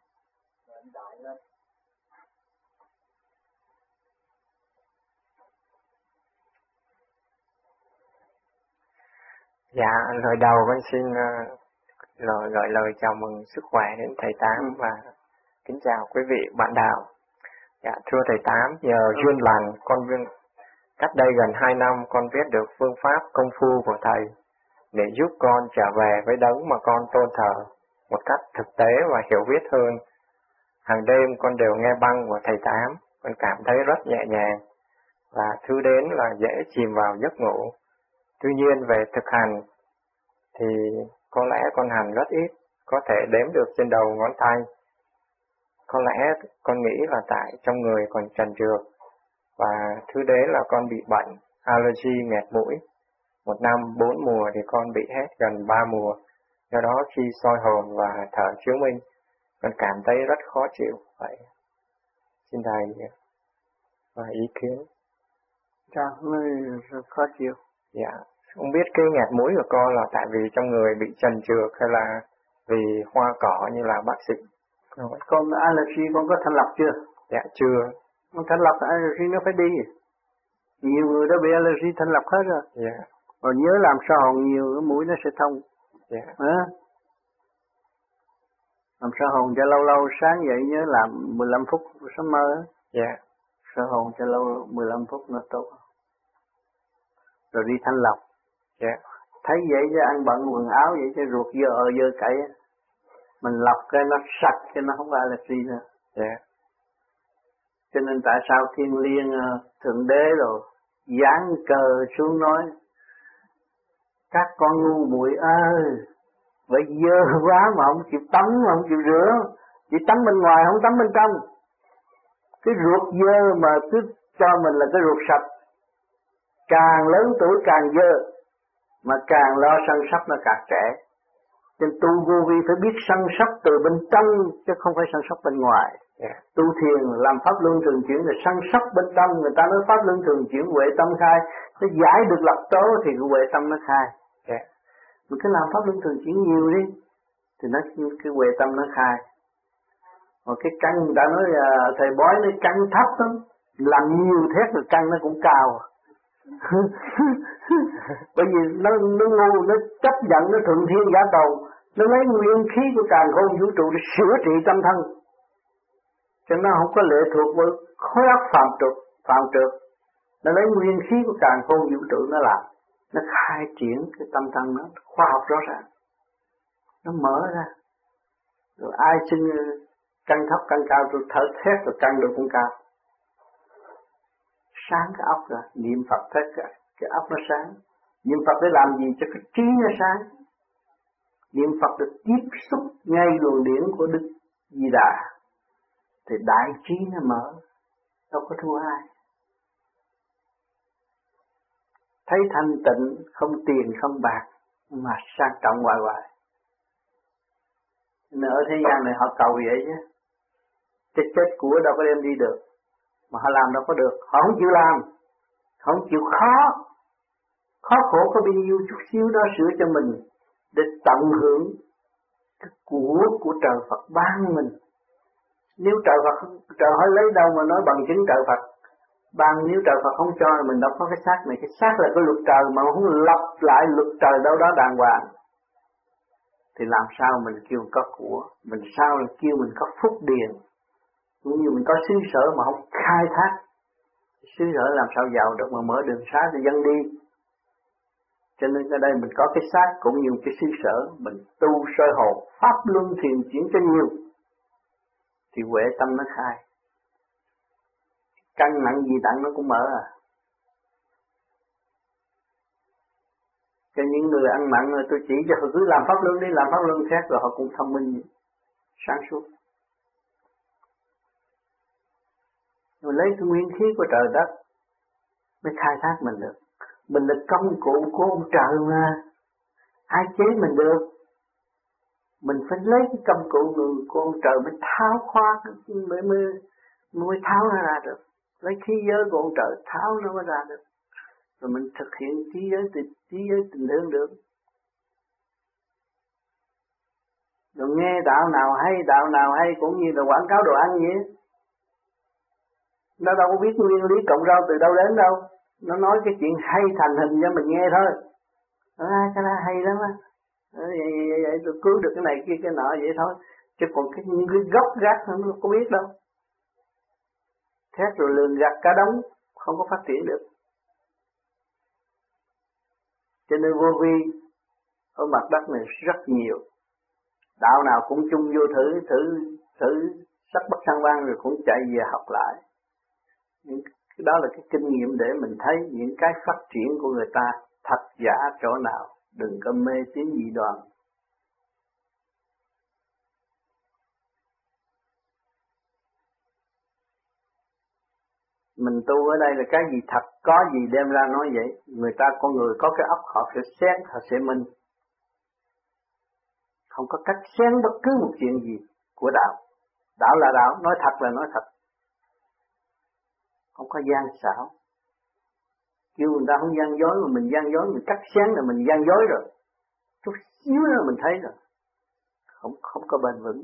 Dạ, lời đầu con xin uh, lời gửi lời chào mừng sức khỏe đến thầy Tám và kính chào quý vị bạn đạo. Dạ, thưa thầy Tám, nhờ duyên lành con viên cách đây gần hai năm con biết được phương pháp công phu của thầy để giúp con trở về với đấng mà con tôn thờ một cách thực tế và hiểu biết hơn. Hàng đêm con đều nghe băng của thầy Tám, con cảm thấy rất nhẹ nhàng và thứ đến là dễ chìm vào giấc ngủ. Tuy nhiên về thực hành thì có lẽ con hành rất ít, có thể đếm được trên đầu ngón tay. Có lẽ con nghĩ là tại trong người còn trần trược. Và thứ đến là con bị bệnh, allergy nghẹt mũi. Một năm bốn mùa thì con bị hết gần ba mùa. Do đó khi soi hồn và thở chiếu minh, con cảm thấy rất khó chịu. Vậy xin thầy và ý kiến. Sao rất khó chịu? Dạ, không biết cái nghẹt mũi của con là tại vì trong người bị trần trược hay là vì hoa cỏ như là bác sĩ. Con allergy con có thanh lọc chưa? Dạ chưa. Con thanh lọc allergy nó phải đi. Nhiều người đã bị allergy thanh lọc hết rồi. Dạ. Rồi nhớ làm sao hồn nhiều cái mũi nó sẽ thông. Dạ. À? Làm sao hồn cho lâu lâu sáng dậy nhớ làm mười lăm phút sớm mơ. Dạ. Sao hồn cho lâu mười lăm phút nó tốt. Rồi đi thanh lọc. Dạ. Thấy vậy chứ ăn bận quần áo vậy chứ ruột dơ ờ dơ cậy. Mình lọc cái nó sạch cho nó không phải allergy nữa. Yeah. Cho nên tại sao Thiên Liêng Thượng Đế rồi giáng cờ xuống nói các con ngu muội ơi, vậy dơ quá mà không chịu tắm mà không chịu rửa, chỉ tắm bên ngoài không tắm bên trong. Cái ruột dơ mà cứ cho mình là cái ruột sạch, càng lớn tuổi càng dơ, mà càng lo săn sóc nó càng trẻ. Nên tu vô vi phải biết săn sóc từ bên trong chứ không phải săn sóc bên ngoài. Yeah. Tu thiền làm pháp luân thường chuyển là săn sóc bên trong, người ta nói pháp luân thường chuyển huệ tâm khai, nó giải được lập tố thì cái huệ tâm nó khai. Yeah. Mình cứ làm pháp luân thường chuyển nhiều đi thì nó cái huệ tâm nó khai. Còn cái căn người ta nói uh, thầy bói nói căn thấp lắm, làm nhiều thét rồi căn nó cũng cao. Bởi vì nó nó ngu, nó chấp nhận, nó thuận thiên giả tồn, nó lấy nguyên khí của càn khôn vũ trụ để sửa trị tâm thân, cho nó không có lệ thuộc với khối óc phàm trượt, phàm trượt. Nó lấy nguyên khí của càn khôn vũ trụ nó làm, nó khai triển cái tâm thân nó khoa học rõ ràng, nó mở ra. Rồi ai xin căn thấp căn cao, tôi thở thét rồi căn được cũng cao. Sáng cái óc ra, niệm Phật thét cái, cái óc nó sáng. Niệm Phật để làm gì? Cho cái trí nó sáng. Niệm Phật được tiếp xúc ngay luồng điển của Đức Di Đà thì đại trí nó mở, đâu có thua ai. Thấy thanh tịnh, không tiền không bạc mà sang trọng hoài hoài. Nên ở thế gian này họ cầu vậy chứ, chết chết của đâu có đem đi được, mà họ làm đâu có được. Họ không chịu làm, họ không chịu khó, khó khổ có bao nhiêu chút xíu đó sửa cho mình để tận hưởng cái của của trời Phật ban mình. Nếu trời Phật, trời hỏi lấy đâu mà nói bằng chứng trời Phật ban, nếu trời Phật không cho mình đâu có cái xác này. Cái xác là cái luật trời mà không lập lại luật trời đâu đó đàng hoàng thì làm sao mình kêu có của, mình sao là kêu mình có phúc điền. Cũng như mình có xứ sở mà không khai thác, xứ sở làm sao giàu được, mà mở đường xá cho dân đi. Cho nên ở đây mình có cái xác cũng như cái xứ sở, mình tu soi hồn, pháp luân thiền chuyển cho nhiều thì huệ tâm nó khai. Căng nặng gì tặng nó cũng mở à. Cho những người ăn mặn rồi tôi chỉ cho họ cứ làm pháp luân đi, làm pháp luân khác rồi họ cũng thông minh, sáng suốt. Rồi lấy cái nguyên khí của trời đất mới khai thác mình được. Mình là công cụ của ông trời mà, ai chế mình được. Mình phải lấy cái công cụ của ông trời mới tháo khoa, mới, mới, mới tháo nó ra được. Lấy khí giới của ông trời tháo nó mới ra được. Rồi mình thực hiện trí giới, trí giới tình thương được. Rồi nghe đạo nào hay, đạo nào hay cũng như là quảng cáo đồ ăn vậy. Nó đâu có biết nguyên lý cộng rau từ đâu đến đâu. Nó nói cái chuyện hay thành hình cho mình nghe thôi. À, cái đó hay lắm á. À, vậy, vậy, vậy tôi cứu được cái này kia cái nọ vậy thôi. Chứ còn cái, những cái gốc gác nó có biết đâu. Thét rồi lường gạt cả đống, không có phát triển được. Cho nên vô vi ở mặt đất này rất nhiều. Đạo nào cũng chung vô thử, thử, thử sắc bất sanh văn rồi cũng chạy về học lại. Những cái đó là cái kinh nghiệm để mình thấy những cái phát triển của người ta thật giả chỗ nào, đừng có mê tín dị đoan. Mình tu ở đây là cái gì thật, có gì đem ra nói vậy. Người ta, con người có cái óc họ sẽ xét, họ sẽ minh. Không có cách xén bất cứ một chuyện gì của đạo. Đạo là đạo, nói thật là nói thật. Không có gian xảo. Kêu người ta không gian dối mà mình gian dối, mình cắt xén là mình gian dối rồi. Chút xíu nữa mình thấy rồi. Không, không có bền vững.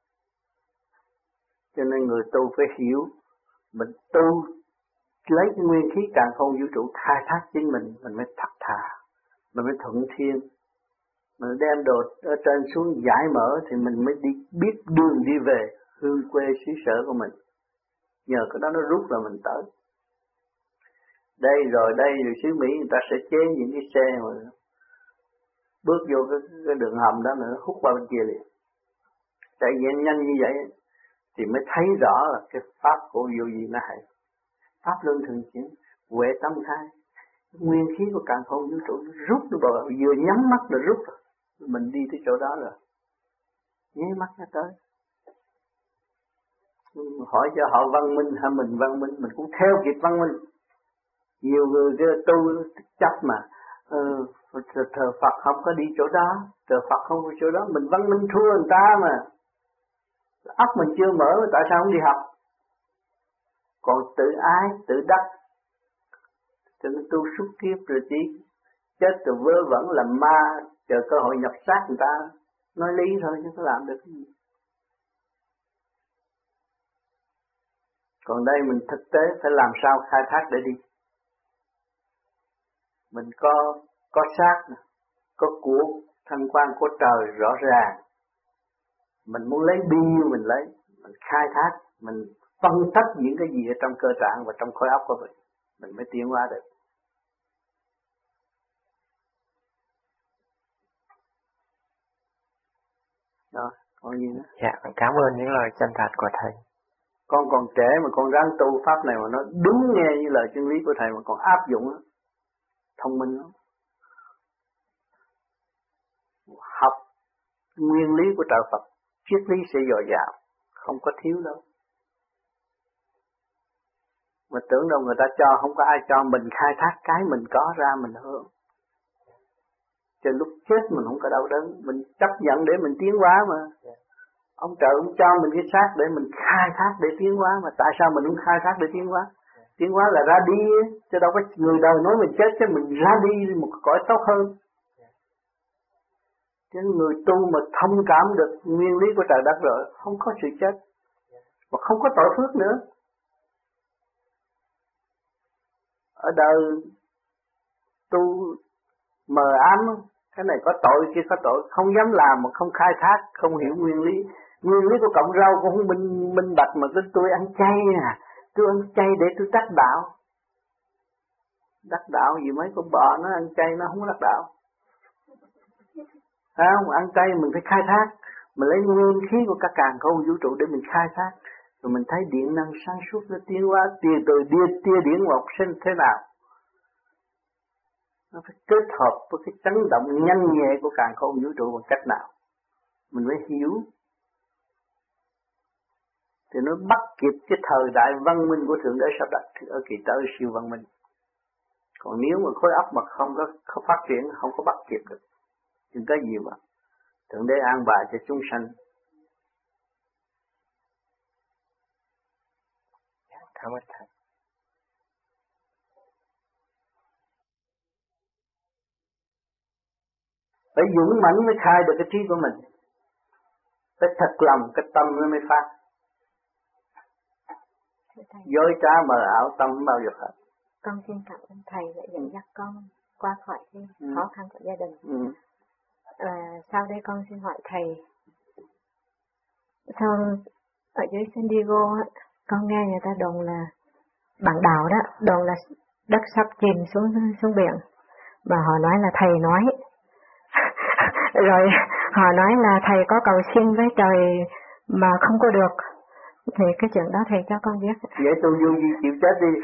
Cho nên người tu phải hiểu, mình tu lấy cái nguyên khí càn khôn vũ trụ khai thác chính mình, mình mới thật thà, mình mới thuận thiên. Mình đem đồ ở trên xuống giải mở thì mình mới đi biết đường đi về hương quê xứ sở của mình. Nhờ cái đó nó rút là mình tới. Đây rồi đây rồi xứ Mỹ người ta sẽ chế những cái xe mà bước vô cái, cái đường hầm đó nữa hút qua bên kia liền. Chạy nhanh nhanh như vậy thì mới thấy rõ là cái pháp của vô vi nó hay. Pháp luân thường chuyển, huệ tâm khai, nguyên khí của càn khôn vũ trụ rút nó vào, vừa nhắm mắt là rút rồi. Mình đi tới chỗ đó rồi, nháy mắt nó tới. Hỏi cho họ văn minh hay mình văn minh, mình cũng theo kịp văn minh. Nhiều người tu chấp mà ừ, thờ Phật không có đi chỗ đó, thờ Phật không có chỗ đó, mình văn minh thua người ta mà. Óc mình chưa mở mà tại sao không đi học? Còn tự ái, tự đắc, cho nên tu suốt kiếp rồi chỉ chết rồi vớ vẩn làm ma, chờ cơ hội nhập xác người ta, nói lý thôi chứ có làm được cái gì. Còn đây mình thực tế phải làm sao khai thác để đi. Mình có có xác, có của thanh quan của trời rõ ràng. Mình muốn lấy bao mình lấy, mình khai thác, mình phân tích những cái gì ở trong cơ trạng và trong khối óc của mình, mình mới tiến hóa được. Đó, còn gì nữa? Dạ, cảm ơn những lời chân thật của thầy. Con còn trẻ mà con ráng tu pháp này mà nó đúng nghe như lời chân lý của thầy mà còn áp dụng đó. Thông minh lắm. Học nguyên lý của trời Phật, triết lý sẽ dồi dào, không có thiếu đâu. Mà tưởng đâu người ta cho, không có ai cho, mình khai thác cái mình có ra mình hưởng. Cho lúc chết mình không có đau đớn, mình chấp nhận để mình tiến hóa mà. Ông trời ông cho mình cái xác để mình khai thác để tiến hóa, mà tại sao mình không khai thác để tiến hóa? Tiến hóa là ra đi, chứ đâu có người đời nói mình chết chứ mình ra đi một cõi tốt hơn. Chứ người tu mà thông cảm được nguyên lý của trời đất rồi, không có sự chết, mà không có tội phước nữa. Ở đời tu mờ ám, cái này có tội kia có tội, không dám làm mà không khai thác, không hiểu nguyên lý. Nguyên lý của cọng rau cũng không minh, minh bạch mà tôi, tôi ăn chay à, tôi ăn chay để tôi đắc đạo. Đắc đạo gì mấy con bò nó ăn chay nó không có đắc đạo. Phải không? Ăn chay mình phải khai thác, mình lấy nguyên khí của các càn khôn vũ trụ để mình khai thác, rồi mình thấy điện năng sáng suốt nó tiến hóa, tia từ tia tia điển một sinh thế nào. Nó phải kết hợp với cái chấn động nhanh nhẹ của càn khôn vũ trụ bằng cách nào, mình mới hiểu. Thì nó bắt kịp cái thời đại văn minh của Thượng Đế sắp đặt ở kỳ tới siêu văn minh. Còn nếu mà khối óc mà không có không phát triển, không có bắt kịp được. Nhưng cái gì mà Thượng Đế an bài cho chúng sanh. Cảm ơn thầy. Phải dũng mãnh mới khai được cái trí của mình. Phải thật lòng cái tâm nó mới phát. Dối trá mờ ảo tâm không bao giờ hết. Con xin cảm ơn thầy đã dẫn dắt con qua khỏi cái ừ. khó khăn của gia đình. Ừ. À, sau đây con xin hỏi thầy, sau ở dưới San Diego con nghe người ta đồn là bản đảo đó, đồn là đất sắp chìm xuống xuống biển, mà họ nói là thầy nói, rồi họ nói là thầy có cầu xin với trời mà không có được. Thì cái chuyện đó thầy cho con biết. Vậy tôi vô gì chịu chết đi.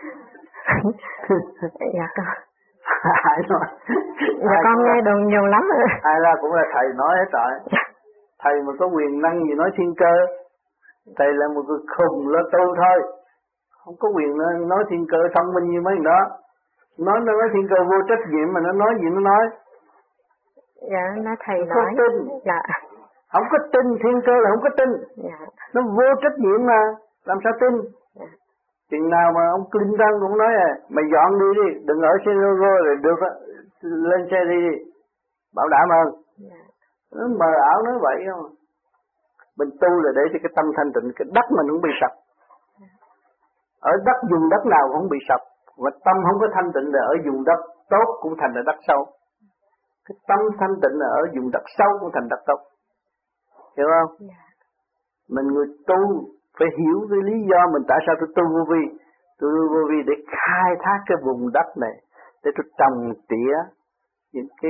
Dạ con. Ai nói? Dạ con nghe đồn nhiều lắm rồi. Ai ra cũng là thầy nói hết rồi. Dạ. Thầy mà có quyền năng gì nói thiên cơ. Thầy là một người khùng lo tu thôi. Không có quyền nói thiên cơ thông minh như mấy người đó. Nói nó nói thiên cơ vô trách nhiệm mà nó nói gì nó nói. Dạ nó thầy không nói. Có tin. Dạ. Không có tin, thiên cơ là không có tin. Dạ. Nó vô trách nhiệm mà, làm sao tin? Dạ. Chừng nào mà ông Clinton cũng nói à, mày dọn đi đi, đừng ở San Diego rồi được á, lên xe đi đi, bảo đảm ơn. Dạ. Nó mờ ảo nói vậy không? Mình tu là để cho cái tâm thanh tịnh, cái đất mình không bị sập. Dạ. Ở đất vùng đất nào cũng không bị sập, và tâm không có thanh tịnh là ở vùng đất tốt cũng thành là đất sâu. Cái tâm thanh tịnh là ở vùng đất sâu cũng thành đất tốt. Hiểu không? Yeah. Mình người tu phải hiểu cái lý do mình tại sao tôi tu vô vi. Tôi tu vô vi để khai thác cái vùng đất này, để tôi trồng tỉa những cái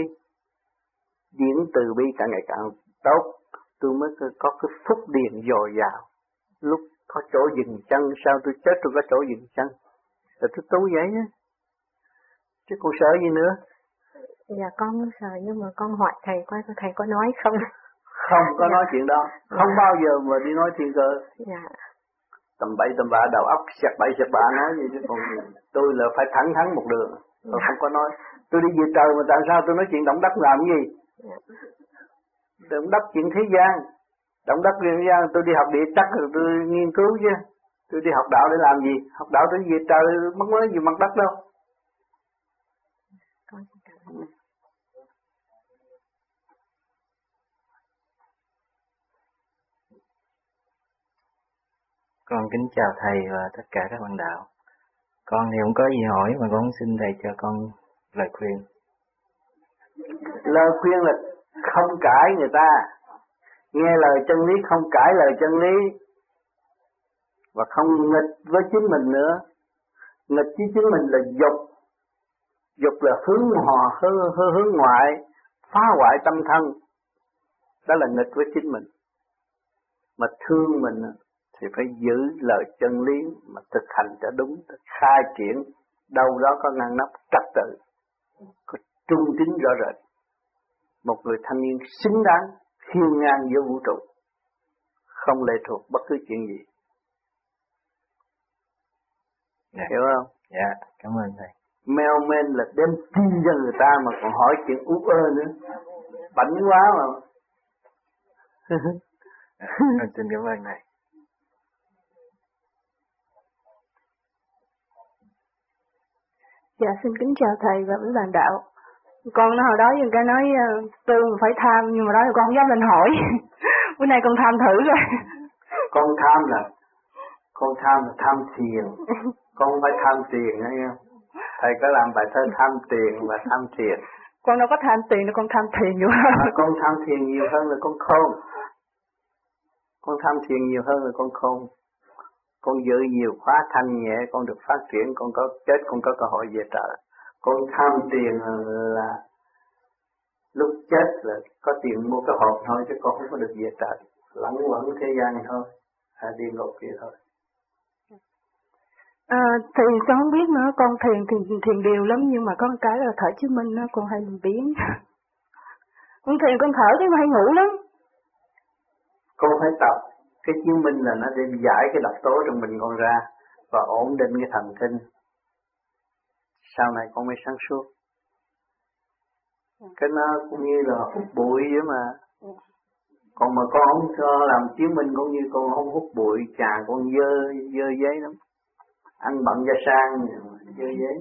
điển từ bi càng ngày càng tốt. Tôi mới có cái phúc điền dồi dào, lúc có chỗ dừng chân, sao tôi chết tôi có chỗ dừng chân, rồi tôi tu vậy á, chứ còn sợ gì nữa. Dạ con không sợ, nhưng mà con hỏi thầy coi thầy có nói không. Không có dạ. nói chuyện đó, không dạ. bao giờ mà đi nói thiên cơ. Dạ. Tầm bậy tầm bạ đầu óc sẹt bậy sẹt bạ nói gì chứ còn tôi là phải thẳng thắn một đường, tôi dạ. không có nói. Tôi đi về trời mà tại sao tôi nói chuyện động đất làm cái gì? Dạ. Động đất chuyện thế gian, động đất thế gian tôi đi học địa chất rồi tôi nghiên cứu chứ. Tôi đi học đạo để làm gì? Học đạo để về trời mất mới gì mặt đất đâu. Con xin cảm ơn. Con kính chào thầy và tất cả các bạn đạo. Con thì không có gì hỏi mà con xin thầy cho con lời khuyên. Lời khuyên là không cãi người ta, nghe lời chân lý không cãi lời chân lý, và không nghịch với chính mình nữa. Nghịch với chính mình là dục, dục là hướng hòa hướng, hướng, hướng ngoại, phá hoại tâm thân, đó là nghịch với chính mình. Mà thương mình thì phải giữ lời chân lý mà thực hành cho đúng, khai triển đâu đó có ngăn nắp trật tự, có trung tín rõ rệt. Một người thanh niên xứng đáng hiên ngang giữa vũ trụ, không lệ thuộc bất cứ chuyện gì. Dạ. Hiểu không? Dạ, cảm ơn thầy. Mèo men là đem tin cho người ta mà còn hỏi chuyện ú ơ nữa, bảnh quá mà. Dạ, con xin cảm ơn thầy. Dạ, xin kính chào thầy và quý bạn đạo. Con nói hồi đó những cái nói tư phải tham, nhưng mà đó là con không dám lên hỏi. Bữa nay con tham thử rồi. Con tham là con tham là tham tiền, con không phải tham tiền nghe không? Thầy có làm bài thơ tham tiền và tham tiền. Con đâu có tham tiền đâu, con tham thiền nhiều hơn. À, con tham thiền nhiều hơn là con khôn. Con tham thiền nhiều hơn là con khôn. Con giữ nhiều khóa thanh nhẹ, con được phát triển, con có chết, con có cơ hội về trời. Con tham tiền là lúc chết là có tiền mua cái hộp thôi, chứ con không có được về trời. Lẫn quẩn thế gian thôi, à, đi ngục kia thôi. À, thì con không biết nữa, con thiền thì thiền đều lắm, nhưng mà có một cái là thở chứng minh đó, con hay bị biến. Con thiền con thở cái mà hay ngủ lắm. Con phải tập. Cái chứng minh là nó để giải cái độc tố trong mình con ra và ổn định cái thần kinh. Sau này con mới sáng suốt. Cái nó cũng như là hút bụi vậy mà. Còn mà con không cho làm chứng minh cũng như con không hút bụi, trà con dơ, dơ giấy lắm. Ăn bận da sang, dơ giấy.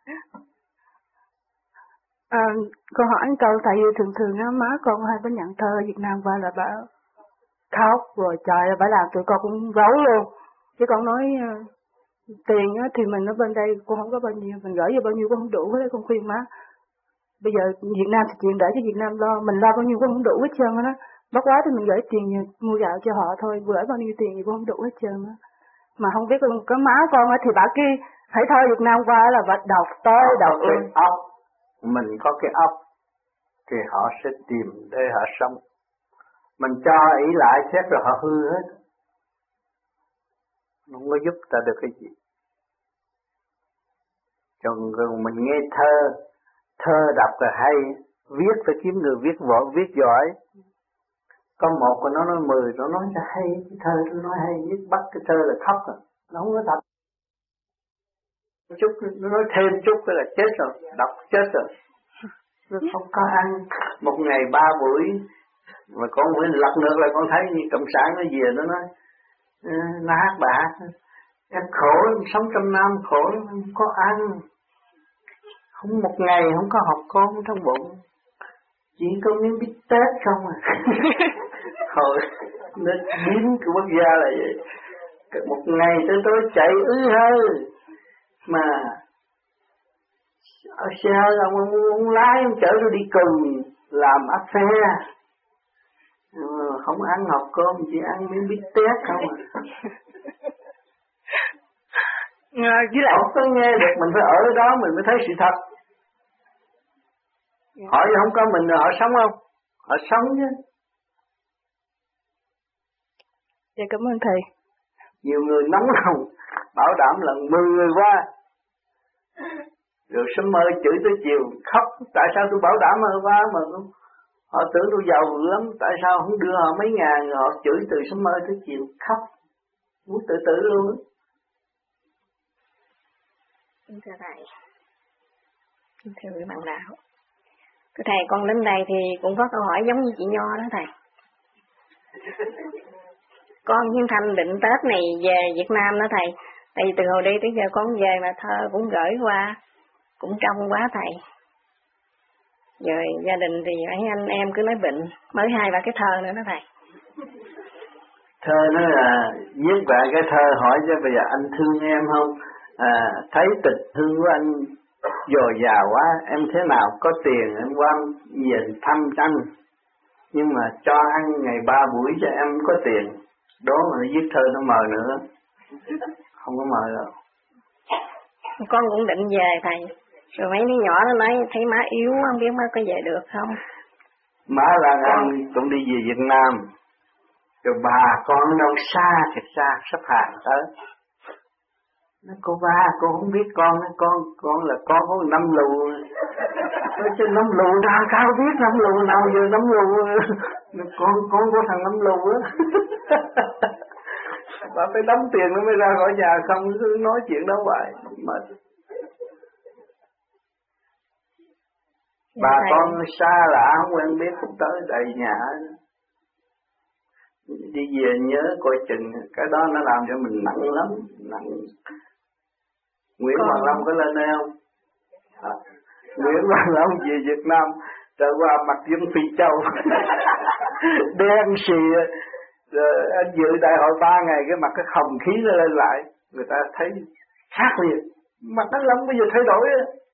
À, con hỏi anh câu, tại vì thường thường á, má con hay có nhận thơ Việt Nam qua là bà khóc rồi trời ơi, bà làm tụi con cũng gấu luôn. Chứ con nói uh, tiền á, thì mình ở bên đây con không có bao nhiêu, mình gửi vô bao nhiêu cũng không đủ hết. Con khuyên má bây giờ Việt Nam thì chuyện để cho Việt Nam lo, mình lo bao nhiêu cũng không đủ hết trơn á. Bất quá thì mình gửi tiền mua gạo cho họ thôi, gửi bao nhiêu tiền thì cũng không đủ hết trơn á. Mà không biết có má con á thì bà kia hãy thôi Việt Nam qua là bà đọc tới đọc cái óc, mình có cái óc thì họ sẽ tìm để họ sống. Mình cho ý lại xét rồi họ hư hết, không có giúp ta được cái gì. Còn mình nghe thơ, thơ đọc là hay, viết phải kiếm người viết võ, viết giỏi. Có một của nó nói mười, nó nói cho hay, cái thơ nó nói hay, viết bắt cái thơ là khóc rồi, nó không có thật. Chút, nó nói thêm chút là chết rồi, đọc chết rồi. Nó không có ăn, một ngày ba buổi, mà con buổi lật ngược là con thấy như cộng sản nó về nó nói, nó hát bà hát, em khổ, em sống trong Nam khổ, không có ăn. Không một ngày không có học con trong bụng, chỉ có miếng bít tết không à. Thôi, nó biến của quốc gia là vậy. Một ngày tới tối chạy ứ hơi, mà ở xe ông, ông, ông lái ông chở tôi đi cùng làm áp xe, không ăn học cơm, chỉ ăn miếng bít tết không à. À, với lại không có nghe được, mình phải ở đó mình mới thấy sự thật. Yeah. Hỏi không có mình họ sống không? Họ sống chứ. Dạ cảm ơn thầy. Nhiều người nóng lòng bảo đảm lần mười người qua, rồi sớm mơ chửi tới chiều khóc, tại sao tôi bảo đảm mà qua mà họ tưởng tôi giàu lắm, tại sao không đưa họ mấy ngàn, họ chửi từ sớm mơ tới chiều khóc, muốn tự tử luôn. Thưa thầy, thưa quý bạn đạo, thưa thầy, con đến đây thì cũng có câu hỏi giống như chị Nho đó thầy. Con với Thanh định Tết này về Việt Nam đó thầy, tại vì từ hồi đi tới giờ con về mà thơ cũng gửi qua, cũng trong quá thầy. Rồi gia đình thì mấy anh em cứ nói bệnh, mới hai ba cái thơ nữa đó thầy. Thơ nó là viết lại cái thơ hỏi cho bây giờ anh thương em không? À, thấy tình thương của anh dồi dào quá, em thế nào có tiền em qua về thăm anh, nhưng mà cho ăn ngày ba buổi cho em có tiền. Đó mà nó viết thơ nó mờ nữa, không có mờ đâu. Con cũng định về thầy, rồi mấy đứa nhỏ nó nói thấy má yếu không biết má có về được không. Má là anh cũng đi về Việt Nam, rồi bà con đâu xa thiệt xa, sắp hàng tới. Nói cô ba, cô không biết con, con con là con có năm lù. Nói chứ năm lù nào sao biết năm lù nào giờ năm lù. Con con có thằng năm lù á. Bà phải đóng tiền nó mới ra khỏi nhà, không cứ nói chuyện đó hoài mệt. Bà con xa lạ không quen biết cũng tới đầy nhà. Đi về nhớ coi chừng, cái đó nó làm cho mình nặng lắm, nặng. Nguyễn con... Hoàng Long có lên đây không? À, Nguyễn Hoàng Long về Việt Nam, trở qua mặt giống Phi Châu, đen xì, rồi anh dự đại hội ba ngày cái mặt cái hồng khí nó lên lại, người ta thấy khác liền, mặt nó lắm bây giờ thay đổi,